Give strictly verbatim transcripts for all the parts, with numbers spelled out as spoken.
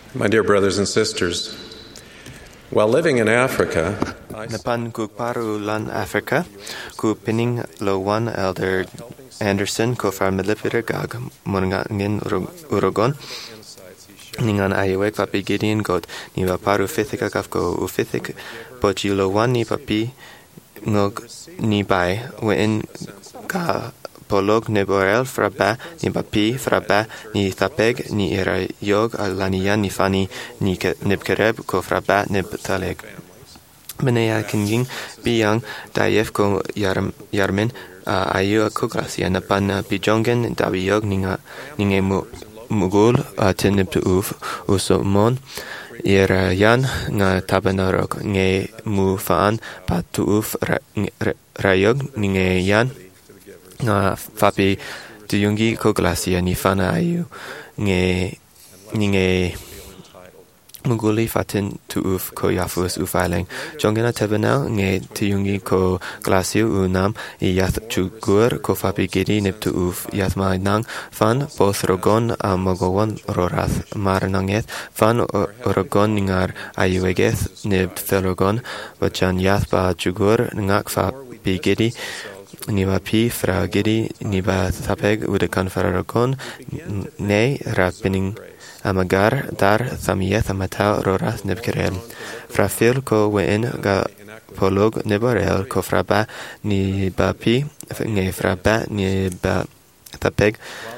My dear brothers and sisters, while living in Africa, Napan ku paru lan Africa, ku pining Lowan Elder Anderson ko far milipira gag monangin urogon. Ningan ayewek papi Gideon god ni va paru fithika kafko ufithik pochi Lowan ni papi ngog ni bai wen ka polog neborel fraba ni papi fraba ni tapeg ni era yog alanian ni fani ni nibkereb ko fraba nibtaleg. Menea kinging biyang dayef ko yarm yarmin uh, ayu ko gracia na pan uh, pijongen dabiyog ninga ninge mu mugul uh, tinib uf usomon era yan nga tabanarok nge mu faan patu uf ra, ra, rayog ninge yan nga fapi tuyungi ko gracia ni fana ayu nge ninge Muguli fatin tuuf ko yafus ufaling. Jongena tebenel nge tiyungi ko glasiu unam i yath chugur ko fapi gidi nip tuuf yath nang fan both rogon a mogowon rorath maranangeth fan orogon ningar ayuegeth nib ferogon bachan yath ba chugur ngak fapi gidi niba pi fra gidi niba tapeg udekan fararogon ne rapining Amagar dar thamiyeth amatao rorath nibkerel. Frafil ko wen ga polog niborel ko fraba ni bapi nge fraba ni ba tapeg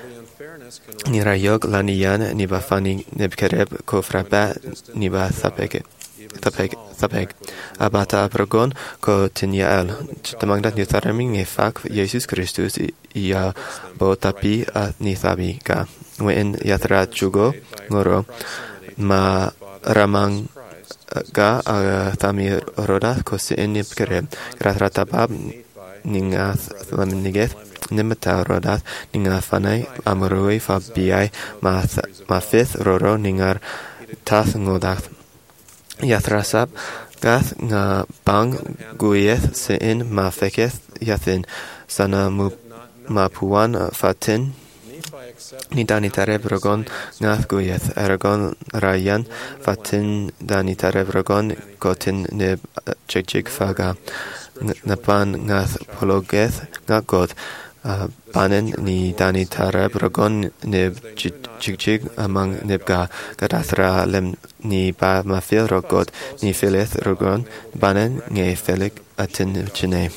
ni rayog laniyan ni bafani nibkereb ko fraba ni ba tapeg tapeg tapeg abata progon ko tinyael tamangdat ni tarami nge fak Jesus Christus ia bo tapi at ni thabi ka wen yatra chugo ngoro ma ramang ga uh, tami roda ko se enip kere ratrata bab ninga thamniget nimata roda ninga fanai amroi fa bi ma ma fifth roro ningar tath ngodak yatra sap gath nga bang guyeth se in ma feketh yathin sana mu ma puan fatin ni dani tareb rogon ngath guyeth aragon rayan fatin dani tareb rogon gotin neb chigjig faga napan ngath pologeth ngakot uh, banen ni dani tareb rogon neb chigjig amang nebga gadathra lem ni ba mafil rogot ni fileth rogon banen nge felik atin chine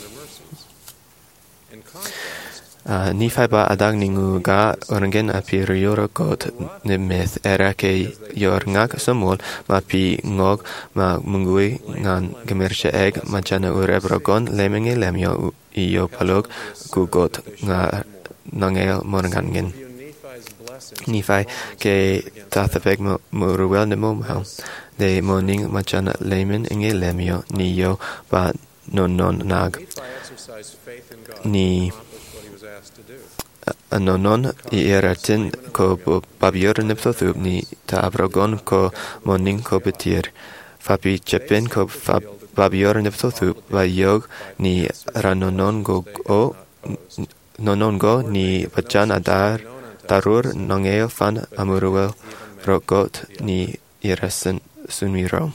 Uh, ni faiba adag ningu ga orangen api rioro got nimeth era ke yorngak somol ma pi ngog ma mungui ngan gemersche eg ma jana urebrogon lemenge lemyo iyo palog ku got nga nangel morgangen ni fai ke tathapeg mo ruel ne momhel de morning ma jana lemen inge lemyo ni yo ba non non nag ni anonon i eratin ko babior neptothub ni ta abrogon ko moning ko betir fapi chepin ko babior neptothub va yog ni ranonon go o nonon go ni bachan adar tarur nongeo fan amuruel rogot ni irasen sunmiro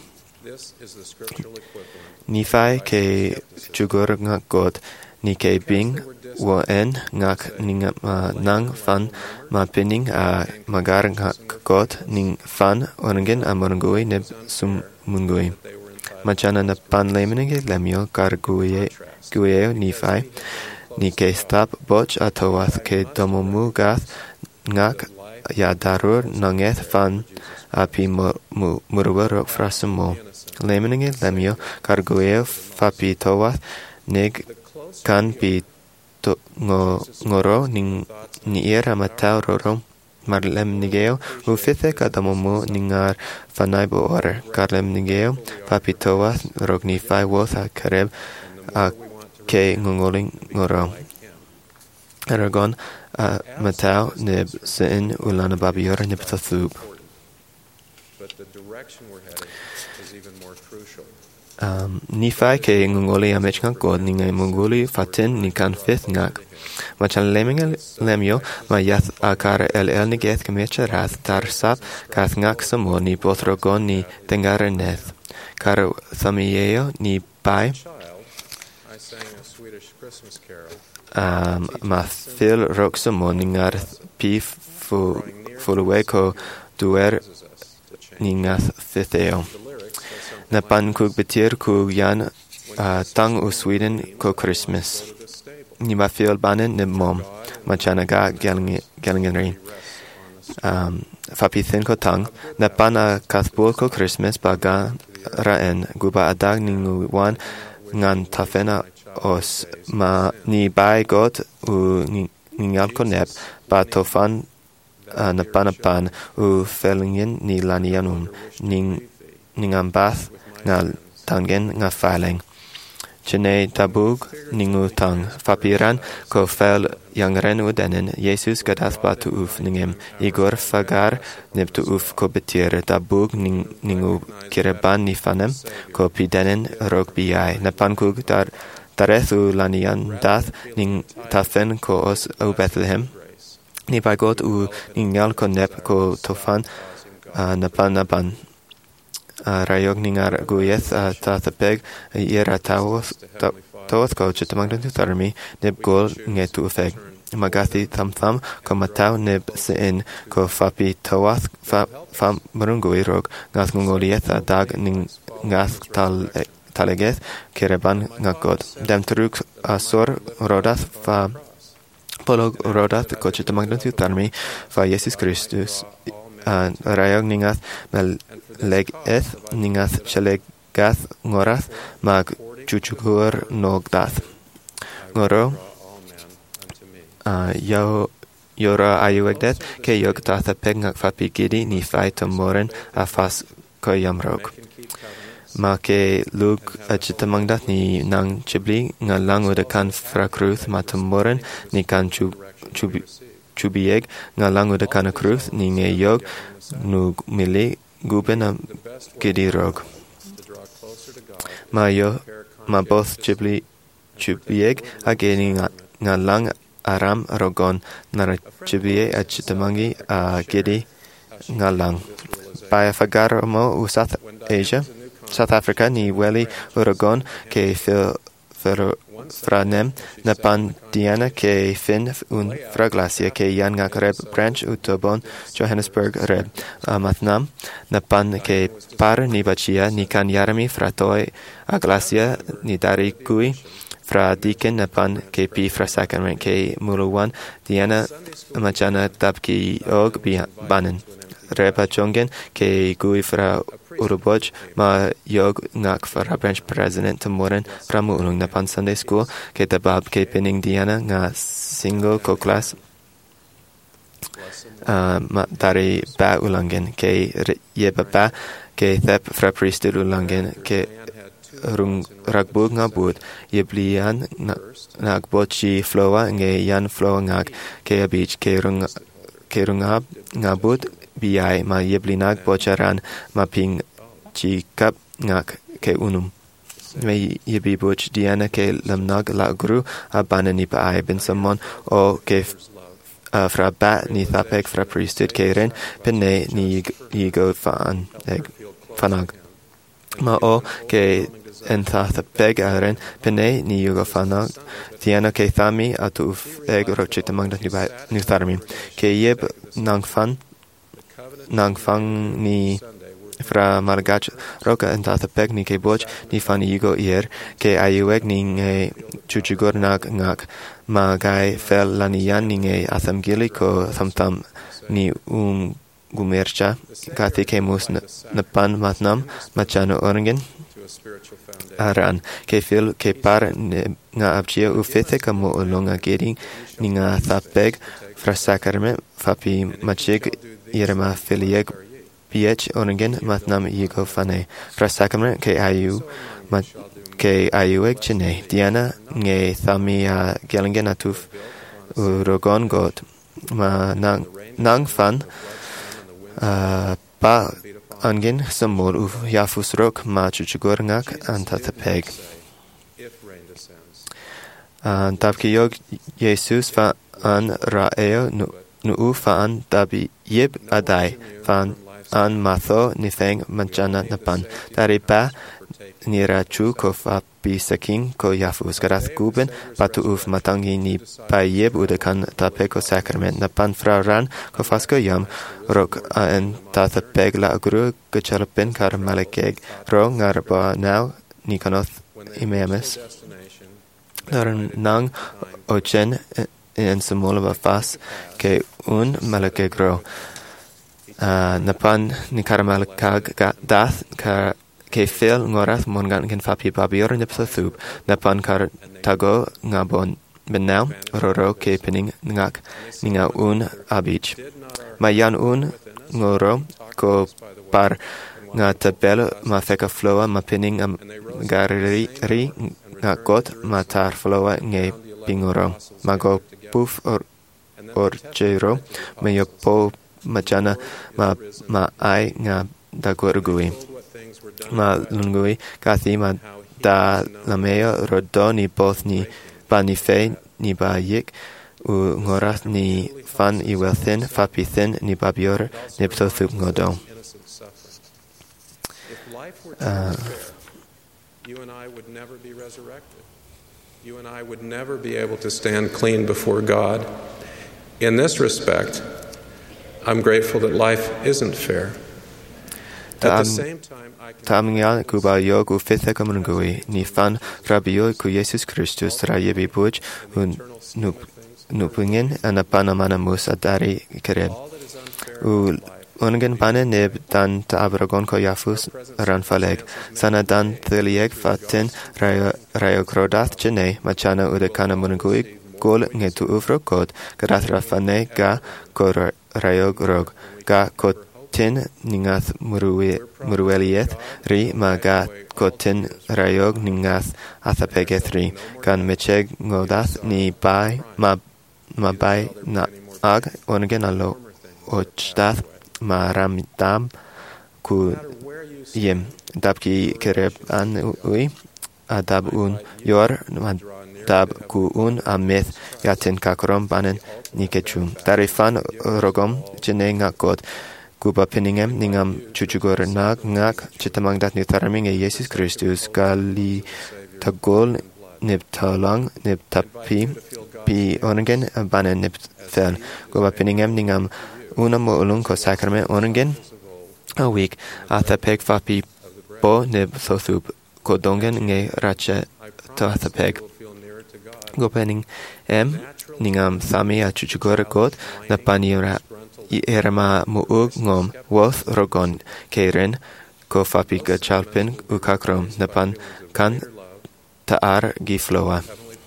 ni fai ke jugur ngagot ni ke bing wo en ngak ning uh, nang fan ma pining a uh, magar ngak got ning fan orangen amorngui neb sum mungui machana na pan lemenige lemio kar guye guye ni fai ni ke stap boch atowath ke domomu gath ngak ya darur nangeth fan api mu murwar frasumo lemenige lemio kar guye fapi towath neg kan pi to ngo ngoro ning ni era matao roro marlem nigeo u fithe kadamomo ningar fanaibo or karlem nigeo papitowa rogni fai wotha kareb a ke ngongoling ngoro aragon a matao neb sin ulana babior neb tathub but the direction we're heading is even more crucial. Um, Nifi ke ngongoli amech ngak god ni ngai mongoli fatin ni kan fifth ngak. Machan leming lemio ma yath akar el el ni geth kemecha rath tar sap kath ngak samo ni bothrogon ni tengare neth. Kar thamieo ni pai I sang a Swedish Christmas carol. um, ma fil rok samo ni ngar pi fu fulwe ko duer ni ngath fitheo. Na pan kug betir kug yan uh, tang u Sweden ko Christmas. Ni ma fil banen ne mom ma chanaga gelingeri. Um, Fapithin ko tang na pan a kathbul ko Christmas baga raen guba adag ningu wan ngan tafena os ma ni bai got u ningal ko nep ba tofan uh, na pan a pan u felingen ni lanianum ning ningam bath nga tangen nga faling. Chene tabug ningu tang fapiran ko fel yangren udenen Jesus gadath batu uf ningem igor fagar nebtu uf ko betir tabug ning, ningu kireban ni fanem ko pidenen rog biai napankug dar darethu lanian dath ning tafen ko os o Bethlehem ni bagot u ningal ko nep ko tofan uh, napan napan Uh, rayog ningar guyeth uh, tathapeg ira tawos tawos ko chitamang tu tarmi neb gol ngetu ufeg magathi tham tham ko mataw neb sein ko fapi tawath fa fam marungui rog ngath ngolieth dag ning ngath tal talegeth kereban ngakod dem truk asor rodath fa polog rodath ko chitamang tu tarmi fa Jesus Christus uh, rayog ningath mel leg eth ningath chalegath ngorath mag chuchukur nogdath ngoro uh, yo yora ayuegdet ke yog tatha pegngak fapi gidi ni fai tamoren afas ko yamrog ma ke lug achitamangdath ni nang chibli nga lang udakan frakruth ma tamoren ni kan chub chubi chubieg nga lang udakan kruth ni nge yog nug mili guben am gidirog ma yo ma both chibli chubieg ageni nga, nga lang aram rogon nara chibie achitamangi a gidi nga lang by fagar mo u South Asia South Africa ni weli urogon ke fil franem na pan diana ke fin un fraglasia ke yan nga reb branch utobon Johannesburg reb uh, matnam na pan ke par ni bachia ni kan yarami fratoi a glacia ni dari kui fra diken na pan ke pi fra sacrament ke muluwan diana machana tabki og bi banen reba jongen ke gui fra uruboj ma yog ngak fra branch president tamoren fra mulung na pan Sunday school ke tabab ke pinning diana nga single ko class uh, ma dari ba ulangen ke yeba ba ke thep fra priesthood ulangen ke rung ragbug nga bud yeblian nagbochi flowa nge yan flowa ngak ke abich ke rung ke rungab nga bud biai ma yeblinag bocharan ma ping chi kap ngak ke unum me yebi boch diana ke lamnag la guru abana ni pa ai ben samon o ke uh, fra ba ni thapek fra priesthood ke ren penne ni yigo fan eg fanag ma o ke en thapek aren penne ni yigo fanag diana ke thami atu eg rochita mangda ni ba ni tharmi ke yeb nang fan nang fang ni fra margach roka en tata peg ni ke boch ni fan yigo ier ke ayueg ni nge chuchugor nag ngak ma gai fel lanian ni nge atham gili ko thamtam ni um gumercha kati ke mus na pan matnam machano oringen aran ke fil ke par nga abchia u fete kamo olonga gering ni nga thapeg fra sacrament fapi machig irema filieg ph oningen matnam yigo fane fra sacrament ke ayu mat ke ayueg chene diana nge thamia gelingen atuf urogon god ma nang nang fan uh, pa angin samul u yafus rok ma chuchugur ngak antathapeg. Tabki yog Jesus fa an raeo nu nu fa an tabi yib adai fa an matho nitheng manchana napan dari pa nirachu ko fa pi saking ko yafus garat guben patu uf matangi ni pa yib udakan tapeko sakrament napan fraran ko fasko yam rok an tathapeg la guru gachalpen kar malekeg ro ngarba now nikonoth imemes Naran nang ochen en semolava fas ke un malakegro. Napan ni karamalkag dath ka ke fel ngorath mongan ken fapi babior nepsathub. Napan kar tago ngabon benau roro ke pening ngak ninga un abich. Mayan un ngoro ko par nga tabel ma feka floa ma pening am garri ri nga got matar floa nge pingoro mago puf or or jero me yo po machana ma ma ai nga dagorgui ma lungui kathi ma da lameo rodoni both ni banife ni ba yik u ngoras ni fan i welthin fapithin ni babior nepto thup ngodon. Uh, You and I would never be resurrected. You and I would never be able to stand clean before God. In this respect, I'm grateful that life isn't fair. At the same time, I can... Tamnga kuba yogu fitha kamunugui ni fan rabio ku Jesus Christus rayebi buj un nupungen anapanamana musa dari kereb. U Ongen pane neb dan ta abragon ko yafus ran faleg. Sana dan thelieg fatin rayo rayo krodath jene machana udekana munugui gol ngetu ufro kod garat rafane ga ko rayo grog ga kotin ningath muruwe muruelieth ri ma ga kotin rayog ningath athapegeth ri gan mecheg ngodath ni bai ma ma bai na ag ongen alo ochdath Maramdam ku yem dabki kereb an ui adab un yor dab ku un ameth yatin kakrom banen nikechum tarifan rogom jene ngakot kuba peningem ningam chuchugor nag ngak chitamang dat nitaraming e Jesus Christus gali tagol niptalang niptapi pi ongen banen nipthel kuba peningem ningam Una mo ulung ko sakrament ongen a week athapeg fapi bo neb thothub ko dongen nge rache to athapeg go pening em ningam thami a chuchugor god na panira i erama muug ngom woth rogon keren ko fapi ka chalpen ukakrom na pan kan taar gifloa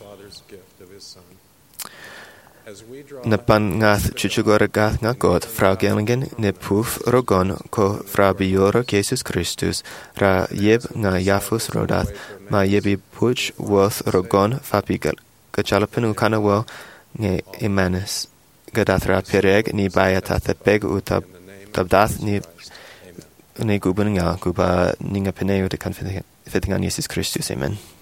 Napan ngath chuchugor gath nga god fra gelingen ne puf rogon ko fra bioro Jesus Christus ra yeb nga yafus rodath ma yebi puch worth rogon fapigal kachalapen ukana wo nge imanes gadath ra pereg ni bayata thepeg utab tabdath ni ne guben nga kuba ninga peneo de kan fitting on Jesus Christus amen.